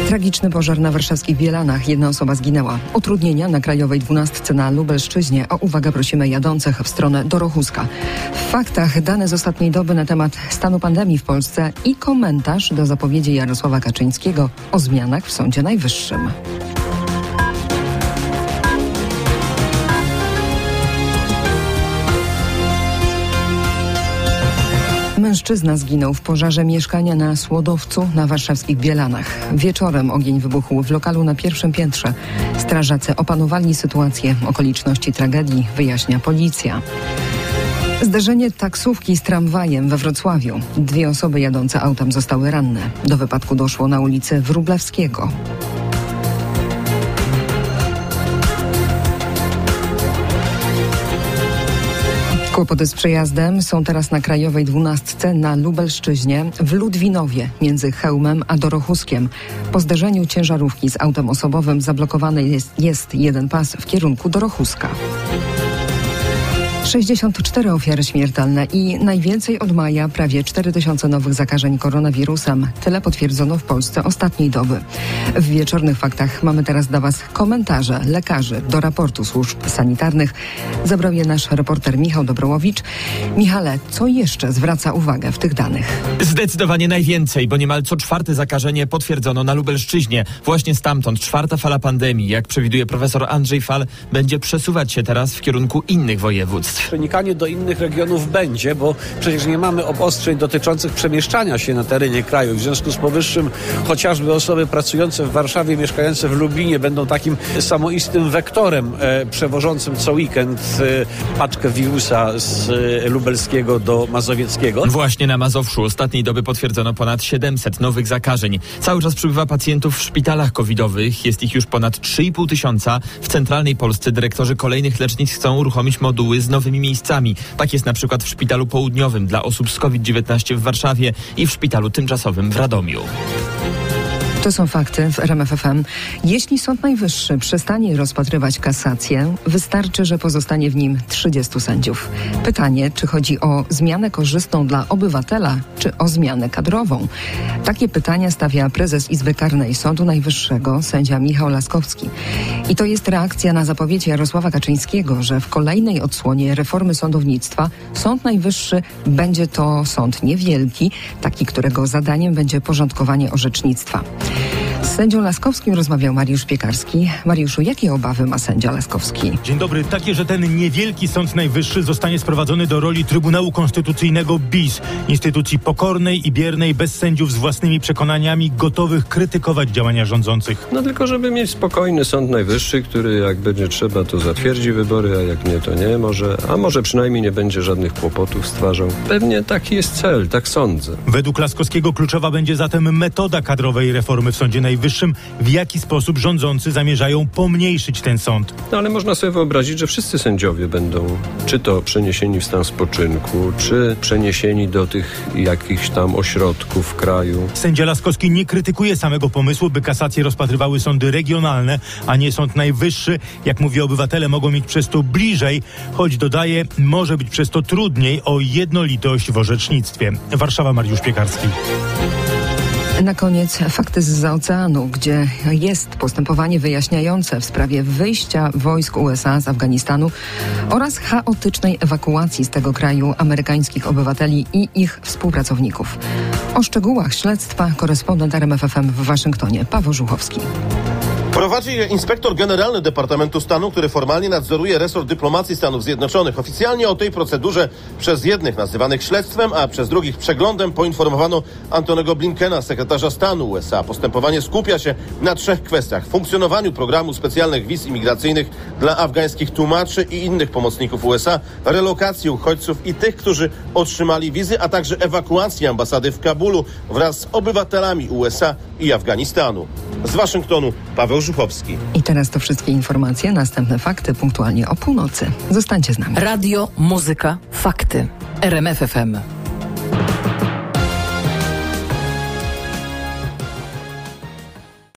Tragiczny pożar na warszawskich Bielanach. Jedna osoba zginęła. Utrudnienia na Krajowej 12 na Lubelszczyźnie. O uwagę prosimy jadących w stronę Dorochuska. W faktach dane z ostatniej doby na temat stanu pandemii w Polsce i komentarz do zapowiedzi Jarosława Kaczyńskiego o zmianach w Sądzie Najwyższym. Mężczyzna zginął w pożarze mieszkania na Słodowcu na warszawskich Bielanach. Wieczorem ogień wybuchł w lokalu na pierwszym piętrze. Strażacy opanowali sytuację. Okoliczności tragedii wyjaśnia policja. Zderzenie taksówki z tramwajem we Wrocławiu. 2 osoby jadące autem zostały ranne. Do wypadku doszło na ulicy Wróblewskiego. Kłopoty z przejazdem są teraz na Krajowej 12 na Lubelszczyźnie, w Ludwinowie między Chełmem a Dorochuskiem. Po zderzeniu ciężarówki z autem osobowym zablokowany jest jeden pas w kierunku Dorochuska. 64 ofiary śmiertelne i najwięcej od maja, prawie 4000 nowych zakażeń koronawirusem. Tyle potwierdzono w Polsce ostatniej doby. W wieczornych faktach mamy teraz dla Was komentarze lekarzy do raportu służb sanitarnych. Zabrał je nasz reporter Michał Dobrołowicz. Michale, co jeszcze zwraca uwagę w tych danych? Zdecydowanie najwięcej, bo niemal co 4. zakażenie potwierdzono na Lubelszczyźnie. Właśnie stamtąd 4. fala pandemii, jak przewiduje profesor Andrzej Fal, będzie przesuwać się teraz w kierunku innych województw. Przenikanie do innych regionów będzie, bo przecież nie mamy obostrzeń dotyczących przemieszczania się na terenie kraju. W związku z powyższym chociażby osoby pracujące w Warszawie, mieszkające w Lublinie będą takim samoistym wektorem przewożącym co weekend paczkę wirusa z lubelskiego do mazowieckiego. Właśnie na Mazowszu ostatniej doby potwierdzono ponad 700 nowych zakażeń. Cały czas przybywa pacjentów w szpitalach covidowych. Jest ich już ponad 3,5 tysiąca. W centralnej Polsce dyrektorzy kolejnych lecznic chcą uruchomić moduły z nowymi miejscami. Tak jest na przykład w Szpitalu Południowym dla osób z COVID-19 w Warszawie i w Szpitalu Tymczasowym w Radomiu. To są fakty w RMF FM. Jeśli Sąd Najwyższy przestanie rozpatrywać kasację, wystarczy, że pozostanie w nim 30 sędziów. Pytanie, czy chodzi o zmianę korzystną dla obywatela, czy o zmianę kadrową? Takie pytania stawia prezes Izby Karnej Sądu Najwyższego, sędzia Michał Laskowski. I to jest reakcja na zapowiedź Jarosława Kaczyńskiego, że w kolejnej odsłonie reformy sądownictwa Sąd Najwyższy będzie to sąd niewielki, taki, którego zadaniem będzie porządkowanie orzecznictwa. Z sędzią Laskowskim rozmawiał Mariusz Piekarski. Mariuszu, jakie obawy ma sędzia Laskowski? Dzień dobry. Takie, że ten niewielki Sąd Najwyższy zostanie sprowadzony do roli Trybunału Konstytucyjnego BIS, instytucji pokornej i biernej, bez sędziów z własnymi przekonaniami, gotowych krytykować działania rządzących. No tylko, żeby mieć spokojny Sąd Najwyższy, który jak będzie trzeba, to zatwierdzi wybory, a jak nie, to nie. Może przynajmniej nie będzie żadnych kłopotów stwarzał. Pewnie taki jest cel, tak sądzę. Według Laskowskiego kluczowa będzie zatem metoda kadrowej reformy w Sądzie Najwyższym. W jaki sposób rządzący zamierzają pomniejszyć ten sąd? No ale można sobie wyobrazić, że wszyscy sędziowie będą czy to przeniesieni w stan spoczynku, czy przeniesieni do tych jakichś tam ośrodków w kraju. Sędzia Laskowski nie krytykuje samego pomysłu, by kasacje rozpatrywały sądy regionalne, a nie Sąd Najwyższy. Jak mówi, obywatele mogą mieć przez to bliżej, choć dodaje, może być przez to trudniej o jednolitość w orzecznictwie. Warszawa, Mariusz Piekarski. Na koniec fakty zza oceanu, gdzie jest postępowanie wyjaśniające w sprawie wyjścia wojsk USA z Afganistanu oraz chaotycznej ewakuacji z tego kraju amerykańskich obywateli i ich współpracowników. O szczegółach śledztwa korespondent RMF FM w Waszyngtonie, Paweł Żuchowski. Prowadzi je inspektor generalny Departamentu Stanu, który formalnie nadzoruje resort dyplomacji Stanów Zjednoczonych. Oficjalnie o tej procedurze przez jednych nazywanych śledztwem, a przez drugich przeglądem poinformowano Antonego Blinkena, sekretarza stanu USA. Postępowanie skupia się na 3 kwestiach. Funkcjonowaniu programu specjalnych wiz imigracyjnych dla afgańskich tłumaczy i innych pomocników USA, relokacji uchodźców i tych, którzy otrzymali wizy, a także ewakuacji ambasady w Kabulu wraz z obywatelami USA i Afganistanu. Z Waszyngtonu Paweł Żuchowski. I teraz to wszystkie informacje, następne fakty punktualnie o północy. Zostańcie z nami. Radio, muzyka, fakty. RMF FM.